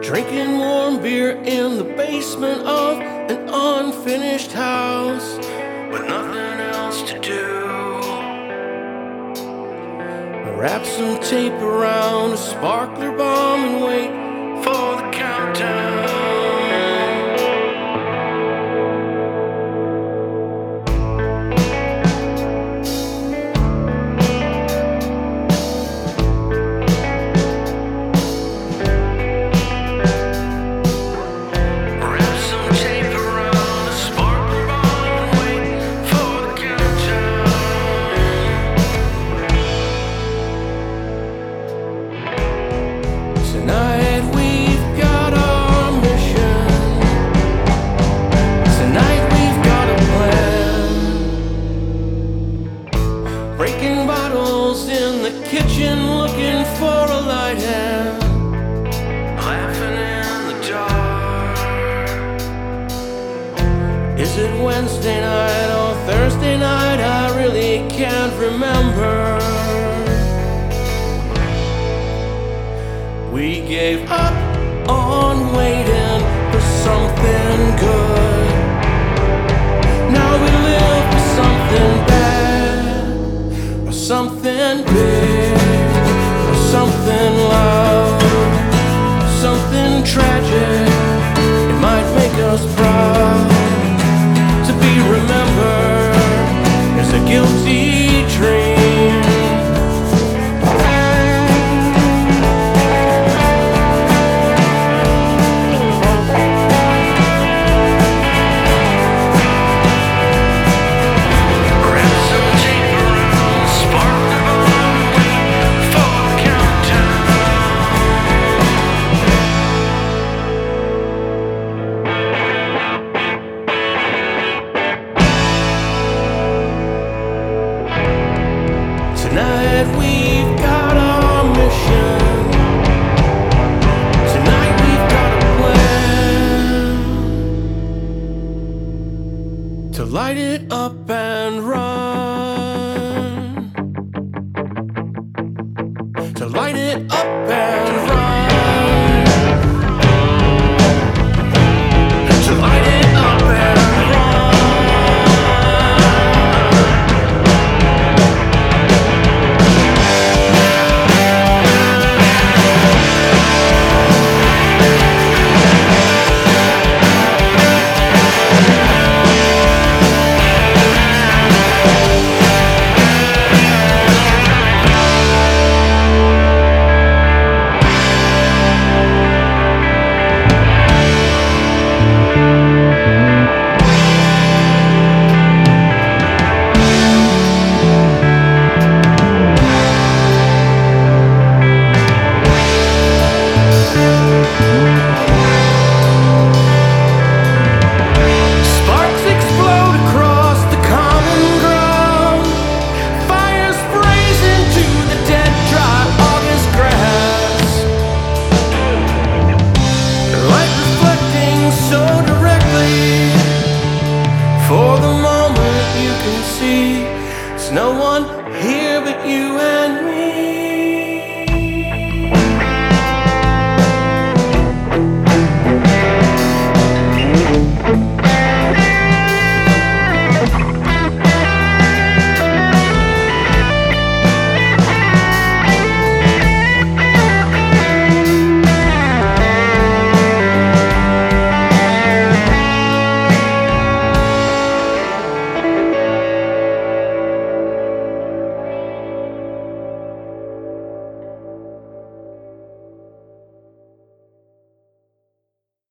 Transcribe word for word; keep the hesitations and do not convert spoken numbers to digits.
Drinking warm beer in the basement of an unfinished house with nothing else to do. Wrap some tape around a sparkler bomb and wait for the countdown. Tonight we've got our mission. Tonight we've got a plan. Breaking bottles in the kitchen, looking for a light hand. Laughing in the dark. Is it Wednesday night or Thursday night? I really can't remember. We gave up on waiting for something good. Now we live for something bad, or something big, or something loud, or something tragic. It might make us proud to be remembered as a guilty dream. Tonight we've got our mission. Tonight we've got a plan to light it up and run. To light it up and run. To light it up and run. For the moment you can see there's no one here but you and me.